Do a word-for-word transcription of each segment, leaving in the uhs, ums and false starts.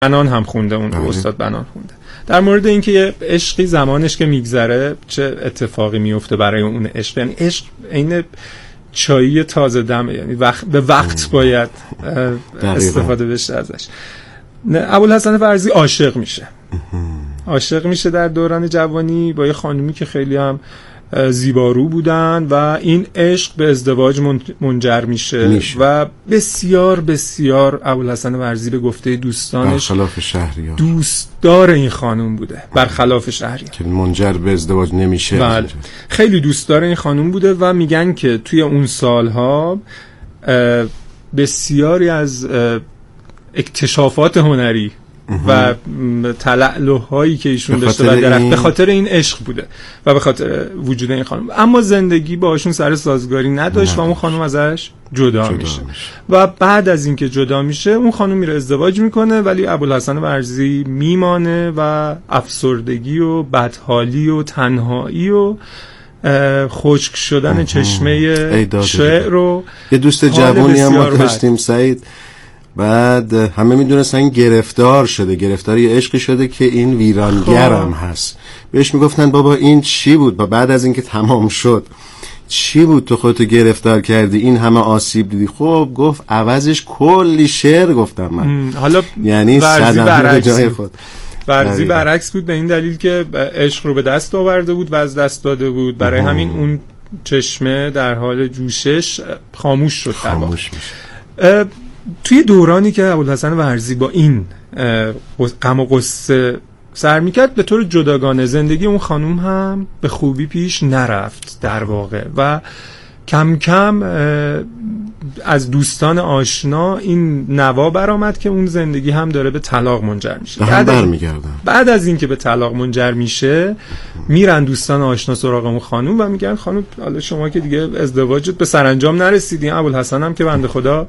بنان هم خونده، اون رو استاد بنان خونده. در مورد اینکه یه عشقی زمانش که میگذره چه اتفاقی میفته برای اون عشق، یعنی عشق این چایی تازه دمه، یعنی وقت به وقت باید استفاده بشه ازش. ابوالحسن فرزی عاشق میشه عاشق میشه در دوران جوانی با یه خانومی که خیلی هم زیبارو بودن و این عشق به ازدواج منجر میشه, میشه. و بسیار بسیار ابوالحسن فرزی به گفته دوستانش برخلاف شهریار دوستدار این خانوم بوده، برخلاف شهریار که منجر به ازدواج نمیشه. بله. خیلی دوستدار این خانوم بوده و میگن که توی اون سالها بسیاری از اکتشافات هنری و تلألؤ‌هایی که ایشون داشته و درخت این... به خاطر این عشق بوده و به خاطر وجود این خانم، اما زندگی باشون سر سازگاری نداشت نه. و اون خانم ازش جدا, جدا میشه. میشه و بعد از اینکه جدا میشه اون خانم میره ازدواج میکنه، ولی ابوالحسن فرزی میمانه و افسردگی و بدحالی و تنهایی و خشک شدن چشمه شعر رو یه دوست جوانی هم ما داشتیم سعید، بعد همه میدونستن گرفتار شده، گرفتار یه عشقی شده که این ویرانگرم هست. بهش میگفتن بابا این چی بود؟ با بعد از اینکه تمام شد چی بود تو خودتو گرفتار کردی، این همه آسیب دیدی؟ خب گفت عوضش کلی شعر گفتم من. حالا یعنی صدمه به جای خود. فرزی برعکس بود به این دلیل که عشق رو به دست آورده بود و از دست داده بود، برای اه. همین اون چشمه در حال جوشش خاموش شد. خاموش میشه. توی دورانی که ابوالحسن فرزی با این غم و غصه سر میکرد، به طور جداگانه زندگی اون خانوم هم به خوبی پیش نرفت در واقع و کم کم از دوستان آشنا این نوا برآمد که اون زندگی هم داره به طلاق منجر میشه. بعد, بعد از این که به طلاق منجر میشه میرن دوستان آشنا سراغ اون خانوم و میگن خانوم حالا شما که دیگه ازدواجت به سرانجام نرسیدین، ابوالحسن هم که بنده خدا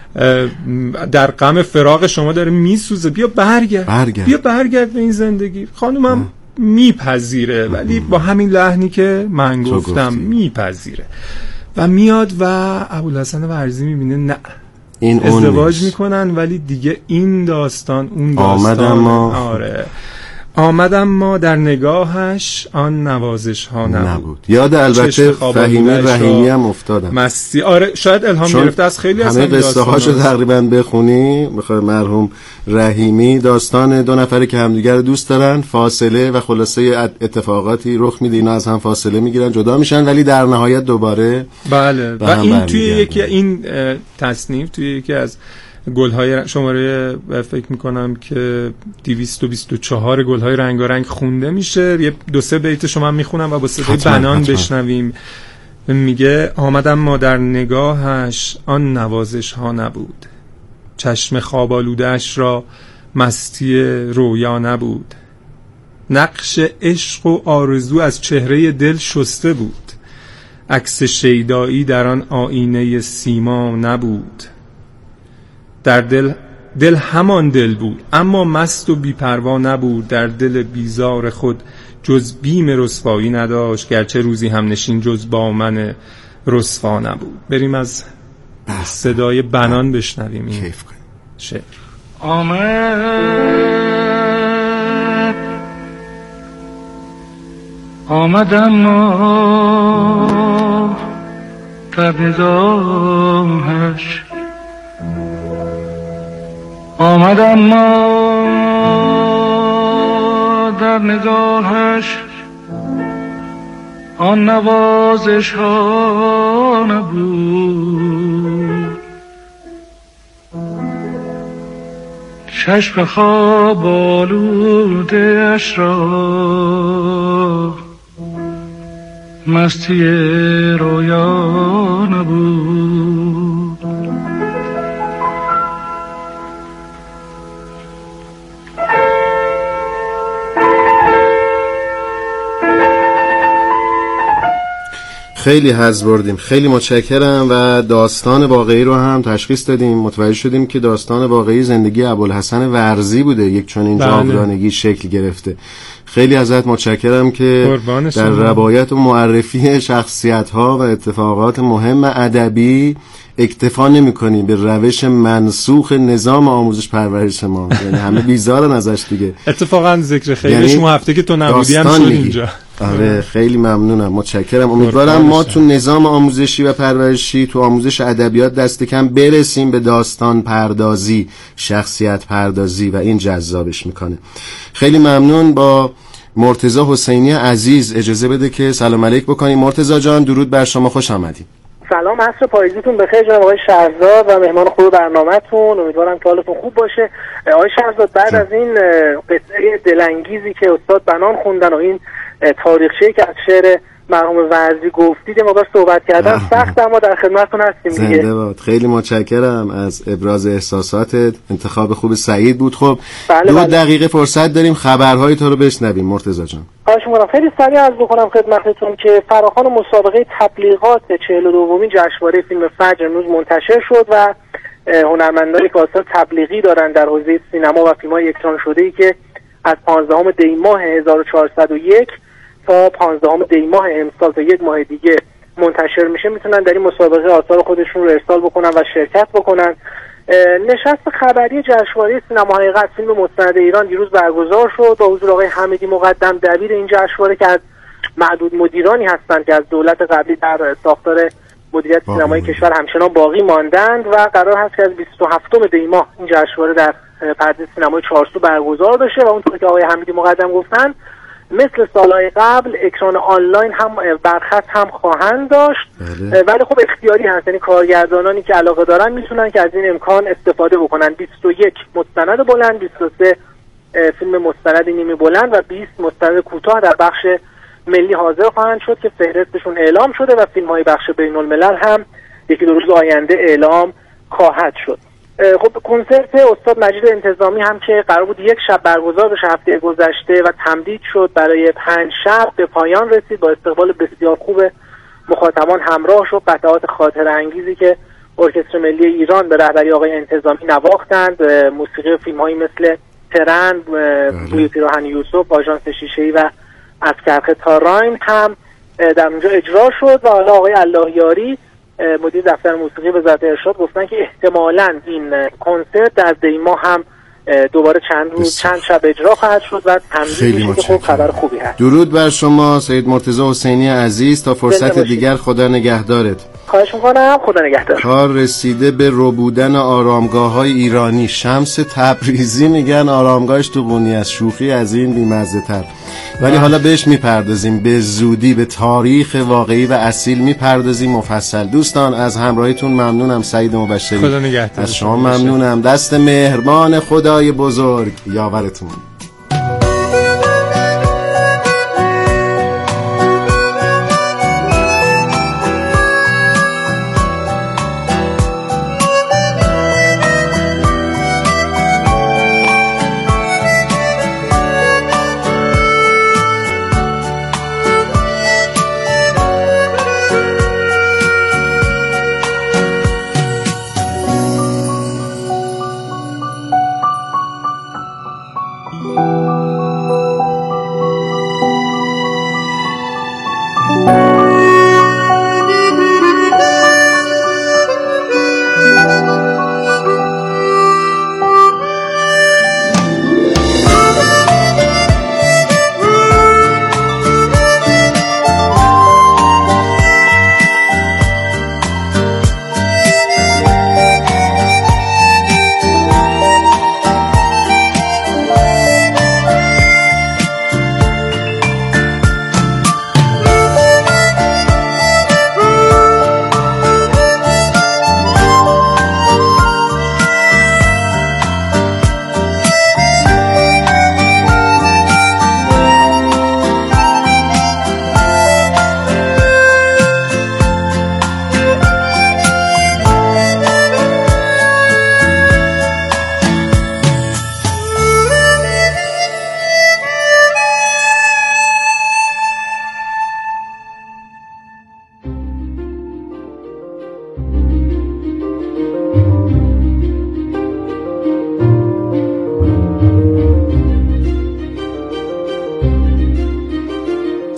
در غم فراق شما داره میسوزه، بیا برگرد. برگرد بیا برگرد به این زندگی. خانومم میپذیره، ولی با همین لحنی که من گفتم میپذیره و میاد و ابوالحسن فرزی میبینه نه این ازدواج میکنن، ولی دیگه این داستان اون داستان آمدم ما آره آمدم ما در نگاهش آن نوازش ها نبود, نبود. یاد البته فهیمی رحیمی هم افتادم مستی. آره شاید الهام گرفته از خیلی از همه قصه هاشو تقریبا بخونی بخوای مرحوم رحیمی داستان دو نفره که همدیگر دوست دارن، فاصله و خلاصه اتفاقاتی رخ میده، اینا از هم فاصله میگیرن، جدا میشن، ولی در نهایت دوباره بله و این توی یکی این تصنیف توی یکی از گل‌های شماره فکر میکنم که دویست و بیست و چهار گل‌های رنگارنگ خونده میشه. یه دو سه بیت شما میخونم و با صدای بنان بشنویم. میگه آمدم ما در نگاهش آن نوازش ها نبود، چشم خواب آلوده‌اش را مستی رویا نبود، نقش عشق و آرزو از چهره دل شسته بود، عکس شیدایی در آن آینه سیما نبود، در دل دل همان دل بود اما مست و بی‌پروا نبود، در دل بیزار خود جز بیم رسوایی نداشت، گرچه روزی هم نشین جز با من رسوا نبود. بریم از صدای بنان بشنویم این کیف کنیم. شعر. آمد آمدم ما در نگاهش، آمدم ما در نگاهش آن نوازش ها نبود، چشم خواب آلوده اش را مستی رویا نبود. خیلی حظ بردیم، خیلی متشکرم. و داستان واقعی رو هم تشخیص دادیم، متوجه شدیم که داستان واقعی زندگی ابوالحسن ورزی بوده، یک چنین جاودانگی شکل گرفته. خیلی ازت متشکرم که در روایت و معرفی شخصیت‌ها و اتفاقات مهم ادبی اکتفا نمی‌کنی به روش منسوخ نظام آموزش پرورش ما. یعنی همه بیزارن ازش دیگه. اتفاقا ذکر خیلیش یعنی اون هفته که تو نبودی هم شد اینجا. آره خیلی ممنونم، متشکرم. امیدوارم ما تو نظام آموزشی و پرورشی، تو آموزش ادبیات دست کم برسیم به داستان پردازی، شخصیت پردازی و این جذابش میکنه. خیلی ممنون. با مرتضی حسینی عزیز اجازه بده که سلام علیک بکنیم. مرتضی جان درود بر شما، خوش آمدید. سلام، عصر پاییزیتون بخیر جناب آقای شهرزاد و مهمان خوب برنامه‌تون. امیدوارم که حالتون خوب باشه. آقای شهرزاد بعد از این قصه دلانگیزی که استاد بنان خوندن و این تاریخچه‌ای که از شعر مرحوم ورزی گفتید ما باید صحبت کردن سخت، اما در خدمتتون هستیم دیگه. زنده باد. خیلی متشکرم از ابراز احساساتت، انتخاب خوب سعید بود. خب بله دو بله. دقیقه فرصت داریم خبرهای تو رو بشنویم مرتضی جان. خواهش می‌کنم خیلی سریع عرض بکنم خدمتتون که فراخوان مسابقه تبلیغات چهل و دومین جشنواره فیلم فجر امروز منتشر شد و هنرمندانی که آثار تبلیغی دارن در حوزه سینما و فیلم‌های اکران شده‌ای که از پانزدهم دی ماه هزار و چهارصد و یک تا پانزدهم دی ماه امسال تا یک ماه دیگه منتشر میشه میتونن در این مسابقه آثار خودشون رو ارسال بکنن و شرکت بکنن. نشست خبری جشنواره سینما حقیقت فیلم مستند ایران دیروز برگزار شد با حضور آقای حمیدی مقدم دبیر این جشنواره که از معدود مدیرانی هستند که از دولت قبلی در ساختار مدیریت سینمای کشور همچنان باقی ماندند و قرار هست که از بیست و هفتم دی ماه این جشنواره در پرده سینمای چارسو برگزار بشه و اونطور که آقای حمیدی مقدم گفتن مثل سالهای قبل اکران آنلاین هم برخط هم خواهند داشت. بله. ولی خب اختیاری هست، یعنی کارگردانانی که علاقه دارن میتونن که از این امکان استفاده بکنن. بیست و یک مستند بلند، بیست و سه فیلم مستند نیمه بلند و بیست مستند کوتاه در بخش ملی حاضر خواهند شد که فهرستشون اعلام شده و فیلم های بخش بین الملل هم یکی دو روز آینده اعلام خواهد شد. خب کنسرت استاد مجید انتظامی هم که قرار بود یک شب برگزار بشه هفته گذشته و تمدید شد برای پنج شب به پایان رسید با استقبال بسیار خوب مخاطبان همراه شد. قطعات خاطره انگیزی که ارکستر ملی ایران به رهبری آقای انتظامی نواختند، موسیقی فیلم‌هایی مثل ترن، بوی پیراهن یوسف، آژانس شیشه‌ای و از کرخ تا راین هم در اونجا اجرا شد و حالا آقای اللهیاری مدیر دفتر موسیقی وزارت ارشاد گفتن که احتمالاً این کنسرت در دی ماه هم دوباره چند روز چند شب اجرا خواهد شد و تمدید میشه که خب خبر خوبی هست. درود بر شما سید مرتضی حسینی عزیز، تا فرصت دیگر خدا نگهدارت. خواهش میکنم، خدا نگهدار. کار رسیده به ربودن آرامگاه‌های ایرانی. شمس تبریزی میگن آرامگاهش تو قونیه است. شوخی از این بی‌مزه‌تر، ولی حالا بهش میپردازیم به زودی، به تاریخ واقعی و اصیل میپردازیم مفصل. دوستان از همراهیتون ممنونم. سعید مبشری خدا نگهدار. از شما ممنونم. دست مهربان خدای بزرگ یاورتون.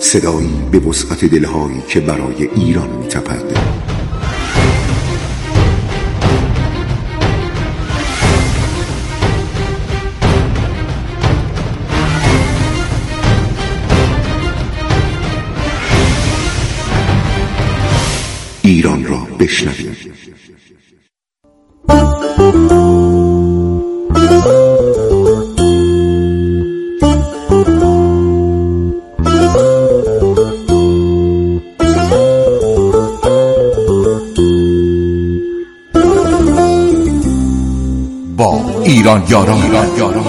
صدایی به وسعت دلهایی که برای ایران می‌تپد. ایران را بشنوید. با ایران یاران ایران یاران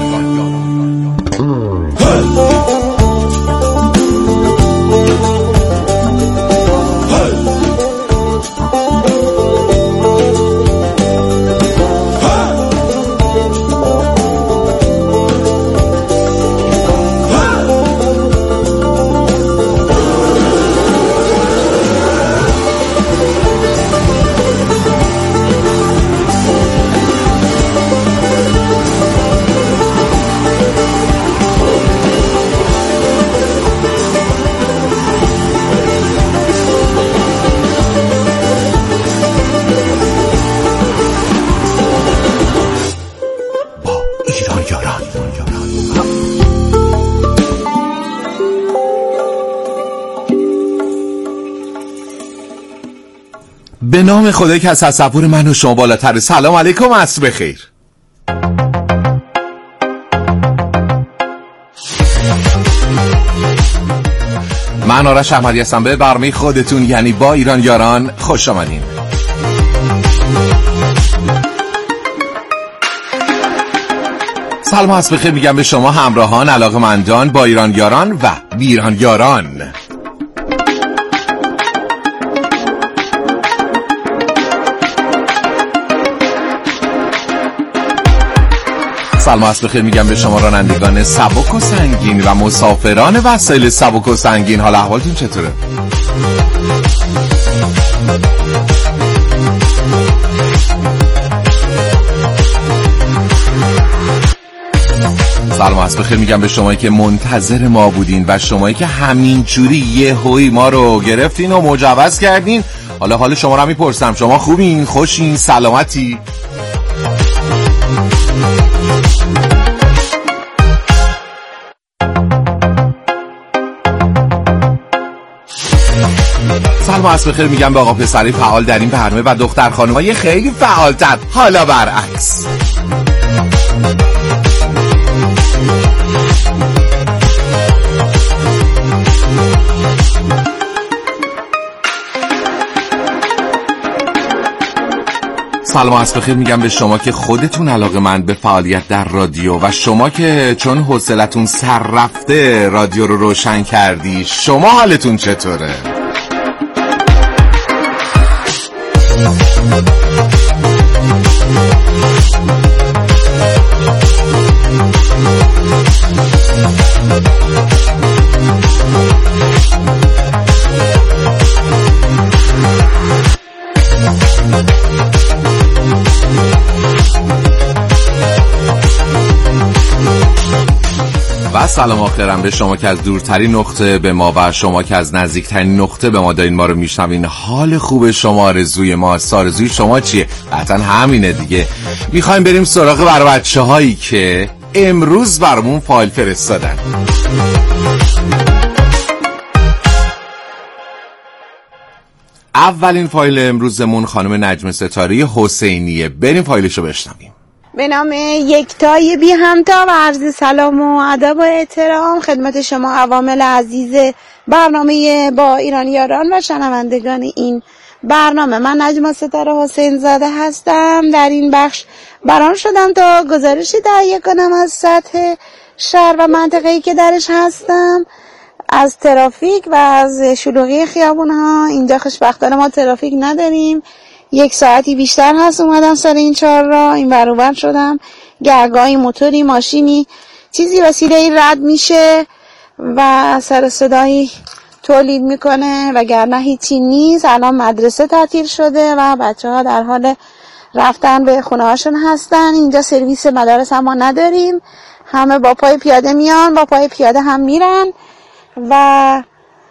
به نام خدایی که از تصور من و شما بالاتر. سلام علیکم، عصر بخیر. من آرش احمدی هستم. به برنامه خودتون یعنی با ایران یاران خوش آمدین. سلام عصر بخیر میگم به شما همراهان، علاقه‌مندان با ایران یاران و بی ایران یاران. سلام عصر بخیر میگم به شما رانندگان سبک و سنگین و مسافران وسایل سبک و سنگین. حال احوالتون چطوره؟ سلام عصر بخیر میگم به شمایی که منتظر ما بودین و شمایی که همینجوری یهویی ما رو گرفتین و مجوز کردین. حالا حال شما رو میپرسم، شما خوبین؟ خوشین؟ سلامتی؟ سلام عصر بخیر میگم به آقا پسری فعال در این برنامه و دختر خانمای خیلی فعالتر. حالا برعکس. سلام عصر بخیر میگم به شما که خودتون علاقه‌مند به فعالیت در رادیو و شما که چون حوصلتون سر رفته رادیو رو روشن کردی. شما حالتون چطوره؟ و سلام آخرم به شما که از دورترین نقطه به ما و شما که از نزدیکترین نقطه به ما دارین ما رو میشنوین. حال خوب شما، آرزوی ما، آرزوی شما چیه؟ قطعا همینه دیگه. میخوایم بریم سراغ بر بچه هایی که امروز برامون فایل فرستادن. اولین فایل امروزمون خانم نجم ستاره حسینیه. بریم فایلشو بشنویم. به نام یکتای بی همتا و عرض سلام و ادب و احترام خدمت شما عوامل عزیز برنامه با ایران یاران و شنوندگان این برنامه. من نجم ستاره حسین زاده هستم. در این بخش بران شدم تا گزارشی تهیه کنم از سطح شهر و منطقه‌ای که درش هستم، از ترافیک و از شلوغی خیابون‌ها. اینجا خوشبختانه ما ترافیک نداریم. یک ساعتی بیشتر هست اومدم سر این چهار راه، این ور اون ور شدم، گرگاهی موتوری ماشینی چیزی وسیله‌ای رد میشه و سر صدایی تولید میکنه وگرنه هیچی نیست. الان مدرسه تعطیل شده و بچه‌ها در حال رفتن به خونه هاشون هستن. اینجا سرویس مدارس هم ما نداریم، همه با پای پیاده میان با پای پیاده هم میرن و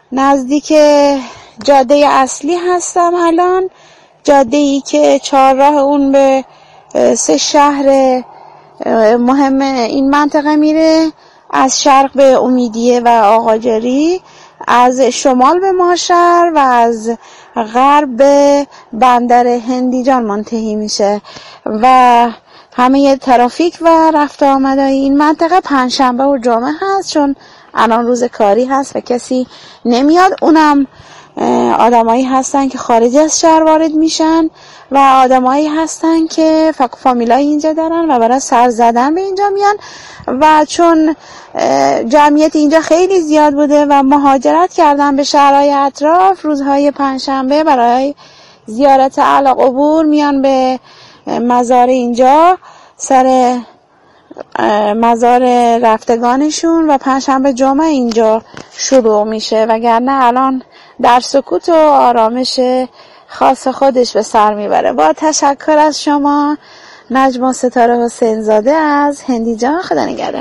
نزدیک جاده اصلی هستم الان، جاده ای که چهارراه اون به سه شهر مهم این منطقه میره، از شرق به امیدیه و آقاجری، از شمال به ماشر و از غرب به بندر هندیجان منتهی میشه و همه ترافیک و رفت آمدهای این منطقه پنجشنبه و جمعه هست، چون الان روز کاری هست و کسی نمیاد. اونم آدمایی هستن که خارج از شهر وارد میشن و آدمایی هستن که فامیلای اینجا دارن و برای سر زدن به اینجا میان و چون جمعیت اینجا خیلی زیاد بوده و مهاجرت کردن به شهرهای اطراف، روزهای پنجشنبه برای زیارت اعلی قبور میان به مزار اینجا، سر مزار رفتگانشون و پنجشنبه جمعه اینجا شروع میشه، وگرنه الان در سکوت و آرامش خاص خودش به سر میبره. با تشکر از شما، نجما ستاره حسین زاده از هندیجان. خدا نگهدار.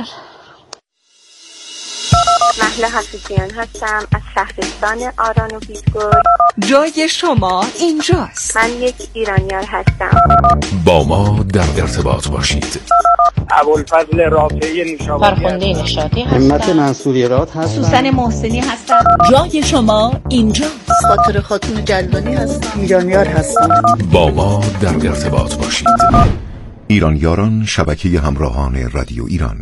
مهله حفیظیان هستم از شهرستان آران و بیتگل. جای شما اینجاست. من یک ایرانیار هستم. با ما در ارتباط باشید. ابوالفضل رافعی نشابوری، فرخنده نشاطی هستم. همت منصوریرات هستم. سوسن محسنی هستم. جای شما اینجاست. خاطر خاتون جلدانی هستم. ایرانیار هستم. با ما در ارتباط باشید. ایرانیاران، شبکه همراهان رادیو ایران.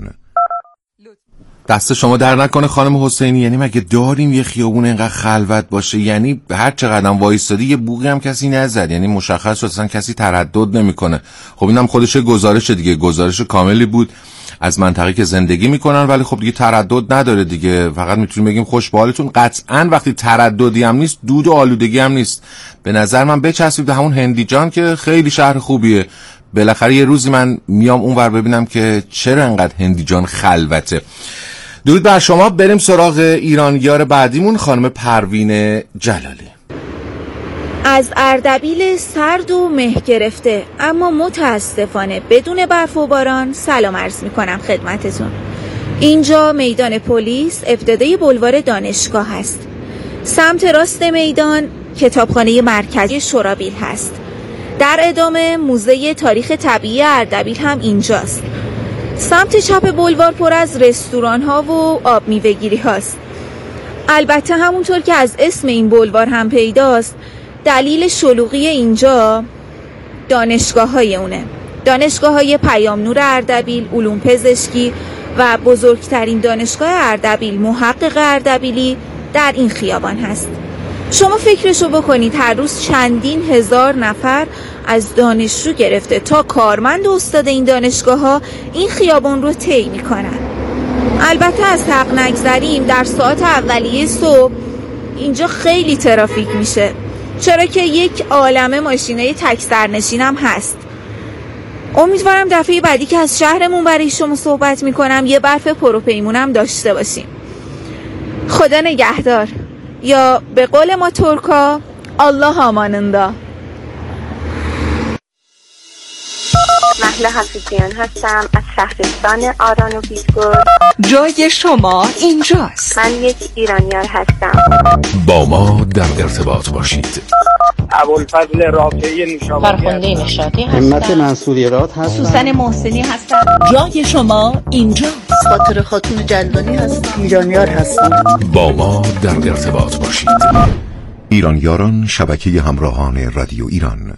دست شما در نکنه خانم حسینی، یعنی مگه داریم یه خیابون اینقدر خلوت باشه؟ یعنی هر چقدر وایستادی یه بوقی هم کسی نزد، یعنی مشخص شد اصلا کسی تردد نمیکنه. خب اینم خودش گزارش دیگه، گزارش کاملی بود از منطقه‌ای که زندگی میکنن، ولی خب دیگه تردد نداره دیگه، فقط میتونیم بگیم خوش به حالتون. قطعاً وقتی ترددی هم نیست، دود و آلودگی هم نیست. به نظر من بچسبید به همون هندیجان که خیلی شهر خوبیه. بالاخره یه روزی من میام اونور ببینم که چرا انقدر هندیجان خلوته. درود بر شما. بریم سراغ ایرانیار بعدیمون، خانم پروین جلالی. از اردبیل سرد و مه گرفته اما متاسفانه بدون برف و باران سلام عرض میکنم خدمتتون. اینجا میدان پلیس ابتدای بلوار دانشگاه هست. سمت راست میدان کتابخانه مرکزی شورابیل هست. در ادامه موزه تاریخ طبیعی اردبیل هم اینجاست. سمت چپ بلوار پر از رستوران ها و آب میوه‌گیری هاست. البته همونطور که از اسم این بلوار هم پیداست، دلیل شلوغی اینجا دانشگاه های اونه. دانشگاه های پیام نور اردبیل، علوم پزشکی و بزرگترین دانشگاه اردبیل محقق اردبیلی در این خیابان هست. شما فکرشو بکنید، هر روز چندین هزار نفر از دانشجو گرفته تا کارمند و استاد این دانشگاه ها این خیابان رو طی میکنن. البته از حق نگذریم، در ساعت اولیه صبح اینجا خیلی ترافیک میشه، چرا که یک عالمه ماشینای تک سرنشین هم هست. امیدوارم دفعه بعدی که از شهرمون برای شما صحبت میکنم یه برف پروپیمونم داشته باشیم. خدا نگهدار، یا به قول ما ترکا الله اماننده. مهله حفیظیان هستم از شهرستان آران و بیتگل. جای شما اینجاست. من یک ایرانیار هستم. با ما در ارتباط باشید. ابوالفضل رافعی نشابوری، فرخنده نشاطی هستم. همت منصوریرات هستم. سوسن محسنی هستم. جای شما اینجاست. خاطر خاتون جلدانی هستم. ایرانیار هستم. با ما در ارتباط باشید. ایرانیاران، شبکه همراهان رادیو ایران.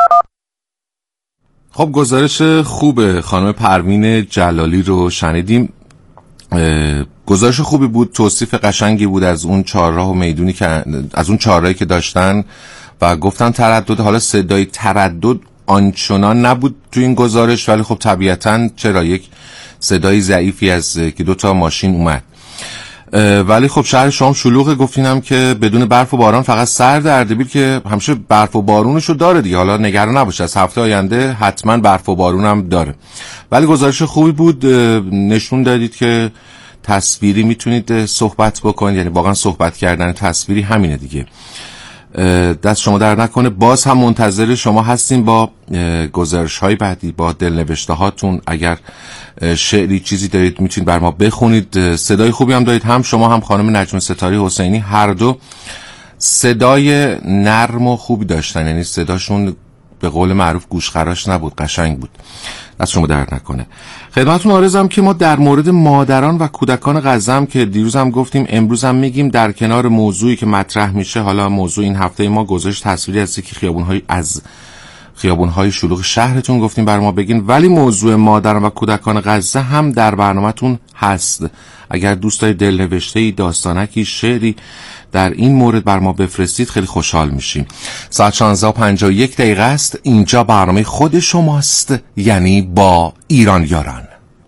خب گزارش خوب خانم پروین جلالی رو شنیدیم. گزارش خوبی بود، توصیف قشنگی بود از اون چهارراه و میدونی که از اون چهارراهی که داشتن و گفتن تردد. حالا صدای تردد آنچنان نبود تو این گزارش، ولی خب طبیعتاً چرا یک صدای ضعیفی از که دو تا ماشین اومد. ولی خب شهر شام شلوغه. گفتینم که بدون برف و باران، فقط سرد. اردبیل که همیشه برف و بارونشو داره دیگه، حالا نگران نباشه، از هفته آینده حتما برف و بارون هم داره. ولی گزارش خوبی بود، نشون دادید که تصویری میتونید صحبت بکنید، یعنی واقعا صحبت کردن تصویری همینه دیگه. دست شما در نکنه. باز هم منتظر شما هستیم با گزارش های بعدی، با دلنوشته هاتون. اگر شعری چیزی دارید میتونید بر ما بخونید. صدای خوبی هم دارید، هم شما هم خانم نجم ستاری حسینی، هر دو صدای نرم و خوبی داشتن، یعنی صداشون به قول معروف گوشخراش نبود، قشنگ بود. دست شما درد نکنه. خدمتتون عرضم که ما در مورد مادران و کودکان غزه هم که دیروز هم گفتیم، امروز هم میگیم، در کنار موضوعی که مطرح میشه، حالا موضوع این هفته ما گزارش تصویری از یکی خیابون‌های از خیابون‌های شلوغ شهرتون گفتیم بر ما بگین، ولی موضوع مادران و کودکان غزه هم در برنامه‌تون هست. اگر دوست دارید دلنوشته‌ای، داستانکی، شعری در این مورد بر ما بفرستید خیلی خوشحال میشیم. ساعت شانزده و پنجاه و یک دقیقه است. اینجا برنامه خود شماست، یعنی با ایران یاران.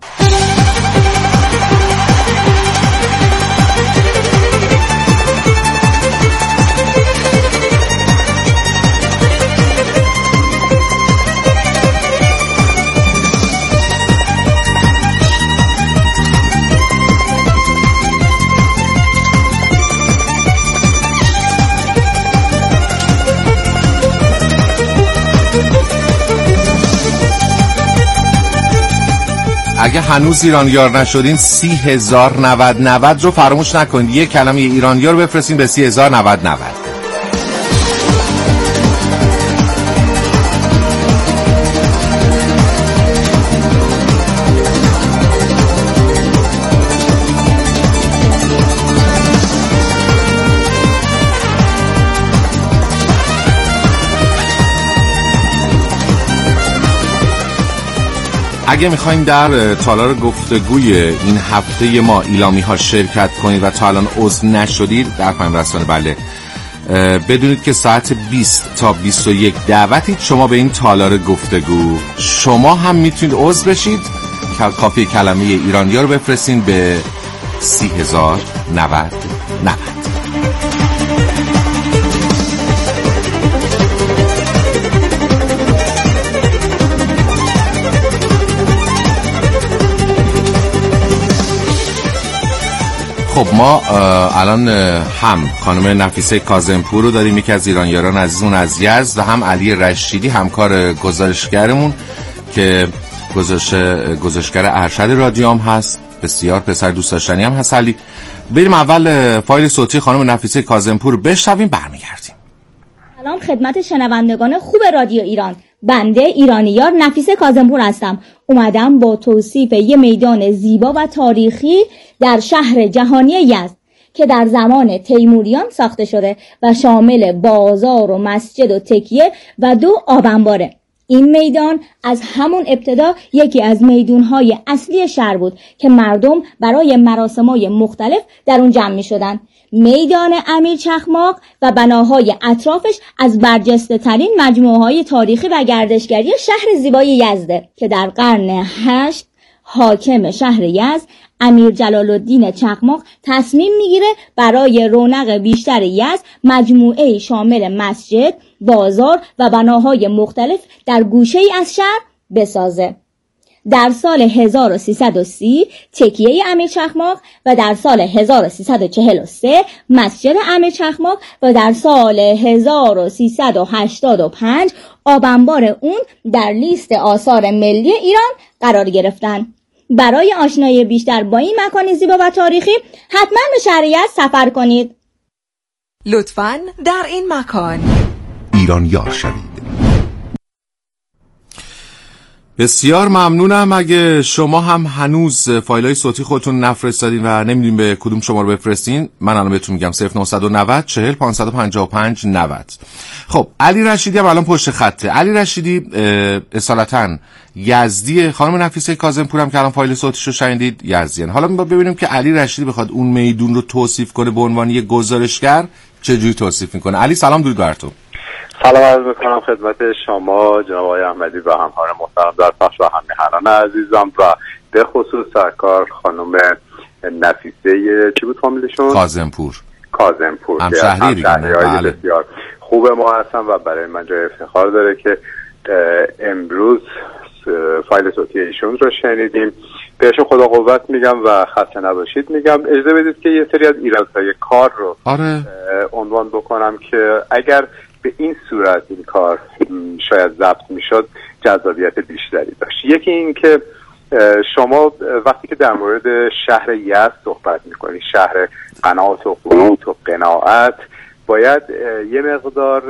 اگه هنوز ایرانیار نشدین سی هزار نود نود رو فراموش نکنید. یک کلمه ایرانیار بفرستین به سی هزار نود نود. اگه میخوایم در تالار گفتگوی این هفته ما ایلامی ها شرکت کنید و تا الان عضو نشدید در پیام رسانه، بله، بدونید که ساعت بیست تا بیست و یک دعوتید شما به این تالار گفتگو. شما هم میتونید عضو بشید. کافی کلمه ایرانی‌ها رو بفرستین به سی هزار نود نود. خب ما الان هم خانم نفیسه کاظمپور رو داریم، یکی از ایرانیاران عزیزمون از یزد، و هم علی رشیدی، همکار گزارشگرمون که گزارش گزارشگر ارشد رادیو هم هست. بسیار پسر دوست داشتنی هم هست. علی، بریم اول فایل صوتی خانم نفیسه کاظمپور رو بشنویم، برمیگردیم. سلام خدمت شنوندگان خوب رادیو ایران. بنده ایرانیار نفیسه کاظمپور هستم. اومدم با توصیف یه میدان زیبا و تاریخی در شهر جهانی یزد که در زمان تیموریان ساخته شده و شامل بازار و مسجد و تکیه و دو آب انباره. این میدان از همون ابتدا یکی از میدانهای اصلی شهر بود که مردم برای مراسم‌های مختلف در اون جمع می شدن. میدان امیر چخماق و بناهای اطرافش از برجسته ترین مجموعه های تاریخی و گردشگری شهر زیبای یزده که در قرن هشت حاکم شهر یزد امیر جلال الدین چخماق تصمیم میگیره برای رونق بیشتر یزد مجموعه شامل مسجد، بازار و بناهای مختلف در گوشه ای از شهر بسازه. در سال هزار و سیصد و سی تکیه امیر چخماق و در سال هزار و سیصد و چهل و سه مسجد امیر چخماق و در سال هزار و سیصد و هشتاد و پنج آب انبار اون در لیست آثار ملی ایران قرار گرفتن. برای آشنایی بیشتر با این مکان زیبا و تاریخی حتما به شهر یزد سفر کنید. لطفاً در این مکان ایران یار شوید. بسیار ممنونم. اگه شما هم هنوز فایل‌های صوتی خودتون نفرستادین و نمیدونین به کدوم شماره بفرستین، من الان بهتون میگم صفر نه نه صفر چهل پانصد و پنجاه و پنج نود. خب علی رشیدی هم الان پشت خطه. علی رشیدی اصالتاً یزدی، خانم نفیسه کاظمپور هم که الان فایل صوتیش رو شنیدید یزدیان. حالا ما ببینیم که علی رشیدی بخواد اون میدون رو توصیف کنه به عنوان یک گزارشگر چجوری توصیف میکنه. علی سلام، درود بر تو. سلام عرض میکنم خدمت شما جناب آقای احمدی و همکار محترم در پخش و همیهنان عزیزم و به خصوص سرکار خانم نفیسه چی بود فامیلشون؟ کاظمپور. کاظمپور هم شهری دیگه. بله. بسیار خوب ما هستن و برای من جای افتخار داره که امروز فایل صوتی ایشون رو شنیدیم بهشون خدا قوت میگم و خسته نباشید میگم. اجازه بدید که یه سری از ایرادهای کار رو آره. عنوان بکنم که اگر به این صورت این کار شاید ضبط میشد جذابیت بیشتری داشت. یکی این که شما وقتی که در مورد شهر یزد صحبت میکنید، شهر قناعت و قنوت و قناعت، باید یه مقدار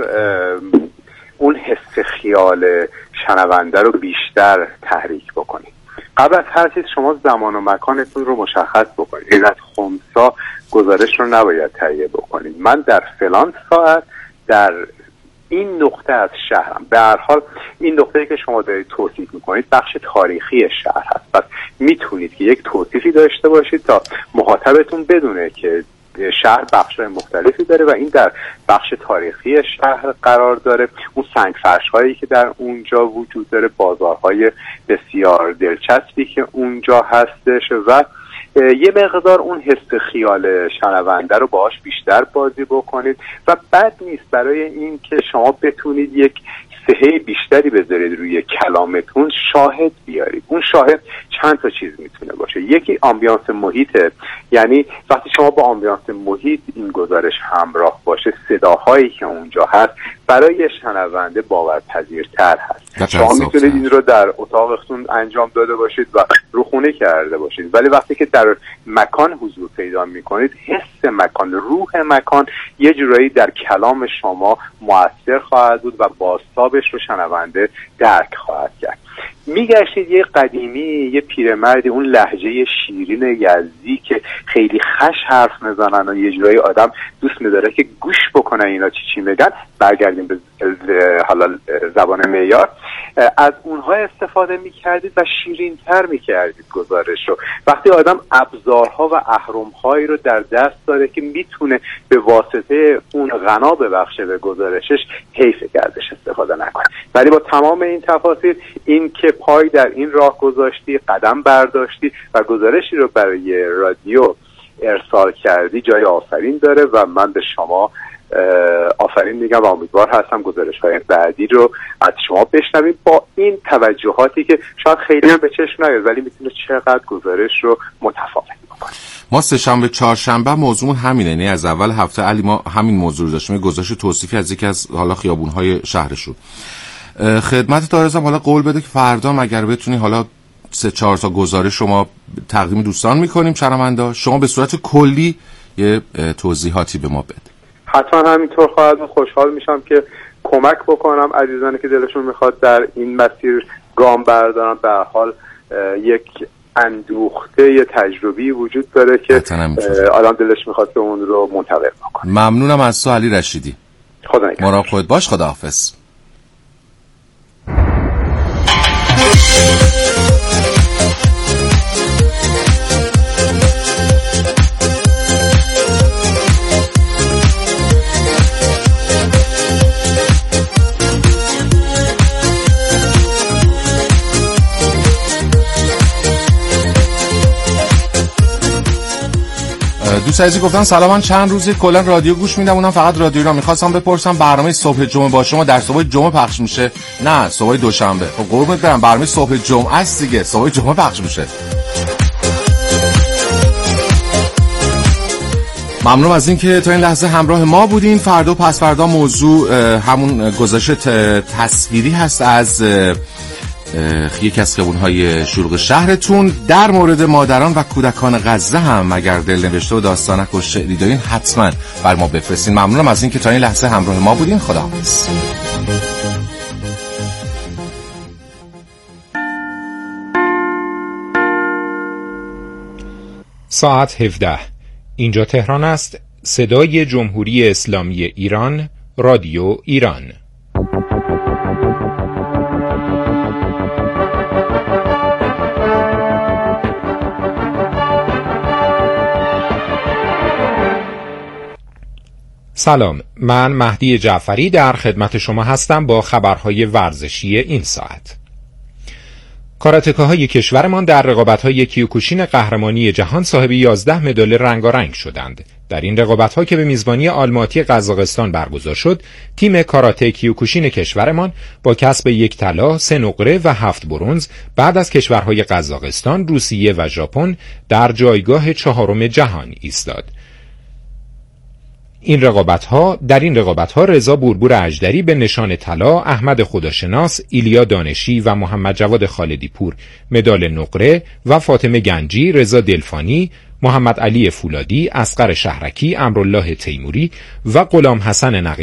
اون حس خیال شنونده رو بیشتر تحریک بکنید. قبل از هر چیز شما زمان و مکانتون رو مشخص بکنید. این از خمسا گزارش رو نباید تهیه بکنید. من در فلان ساعت در این نقطه از شهرم. به هر حال این نقطه‌ای که شما دارید توصیف میکنید بخش تاریخی شهر هست، پس میتونید که یک توصیفی داشته باشید تا مخاطبتون بدونه که شهر بخش‌های مختلفی داره و این در بخش تاریخی شهر قرار داره. اون سنگ فرش‌هایی که در اونجا وجود داره، بازارهای بسیار دلچسبی که اونجا هستش و یه مقدار اون حس خیال شنونده رو باهاش بیشتر بازی بکنید و بد نیست برای این که شما بتونید یک صحه بیشتری بذارید روی کلامتون شاهد بیارید. اون شاهد چند تا چیز میتونه باشه. یکی آمبیانس محیطه، یعنی وقتی شما با آمبیانس محیط این گزارش همراه باشه، صداهایی که اونجا هست برای شنونده باورپذیرتر هست. شما میتونید این رو در اتاقتون انجام داده باشید و روخونه کرده باشید، ولی وقتی که در مکان حضور پیدا میکنید، حس مکان، روح مکان یه جورایی در کلام شما مؤثر خواهد بود و بازتابش رو شنونده درک خواهد کرد. میگشتید یه قدیمی، یه پیرمردی، اون لهجه شیرین یزدی که خیلی خش حرف میزنن و یه جورایی آدم دوست می‌داره که گوش بکنه اینا چی چی میگن. برگردیم به حالا زبان معیار، از اونها استفاده میکردید و شیرین‌تر میکردید گزارش رو. وقتی آدم ابزارها و اهرم‌هایی رو در دست داره که میتونه به واسطه اون غنا ببخشه به گزارشش، حیفه که ازش استفاده نکنه. ولی با تمام این تفاصیل، این که پای در این راه گذاشتی، قدم برداشتی و گزارشی رو برای رادیو ارسال کردی، جای آفرین داره و من به شما آفرین میگم و امیدوار هستم گزارش‌های بعدی رو از شما بشنویم با این توجهاتی که شاید خیلی هم به چشم نیاد ولی میتونه چقدر گزارش رو متفاوت بکنه. ما سه شنبه چهار شنبه موضوع همینه، یعنی از اول هفته علی ما همین موضوع رو داشتیم، گزارش توصیفی از یکی از حالا خیابون‌های شهرشون. خدمت دارزم حالا قول بده که فردا اگر بتونی حالا سه چهار تا گزارش شما تقدیم دوستان میکنیم شنوندا، شما به صورت کلی یه توضیحاتی به ما بده. حتما همینطور خواهد بود. خوشحال میشم که کمک بکنم عزیزانی که دلشون میخواد در این مسیر گام بردارن. به هر حال یک اندوخته یه تجربی وجود داره که آدم دلش میخواد که اون رو منتقل بکنه. ممنونم از تو علی رشیدی. خدا نگهدار. مراقب خودت باش. خداحافظ. دوست عزیزی گفتن سلام، من چند روزی کلا رادیو گوش میدم، اونم فقط رادیو را. میخواستم بپرسم برنامه صبح جمعه با شما در صبح جمعه پخش میشه؟ نه، صبح دوشنبه. خب قربونت برم، برنامه صبح جمعه است دیگه، صبح جمعه پخش میشه. ممنون از اینکه تا این لحظه همراه ما بودین. فردا و پس فردا موضوع همون گزارش تصویری هست از یکی از خیابون‌های شلوغ شهرتون. در مورد مادران و کودکان غزه هم اگر دلنوشته و داستانک و شعری دارین حتما بر ما بفرستین. ممنونم از اینکه تا این لحظه همراه ما بودین. خداحافظ. ساعت هفده. اینجا تهران است. صدای جمهوری اسلامی ایران، رادیو ایران. سلام، من مهدی جعفری در خدمت شما هستم با خبرهای ورزشی این ساعت. کاراتکاهای کشورمان در رقابت‌های کیوکوشین قهرمانی جهان صاحب یازده مدال رنگارنگ شدند. در این رقابت‌ها که به میزبانی آلماتی قزاقستان برگزار شد، تیم کاراته کیوکوشین کشورمان با کسب یک طلا، سه نقره و هفت برنز بعد از کشورهای قزاقستان، روسیه و ژاپن در جایگاه چهارم جهان ایستاد. این رقابت‌ها در این رقابت‌ها رضا بوربور اژدری به نشان طلا، احمد خداشناس، ایلیا دانشی و محمد جواد خالدی پور مدال نقره و فاطمه گنجی، رضا دلفانی، محمد علی فولادی، اصغر شهرکی، امرالله تیموری و غلام حسن نقی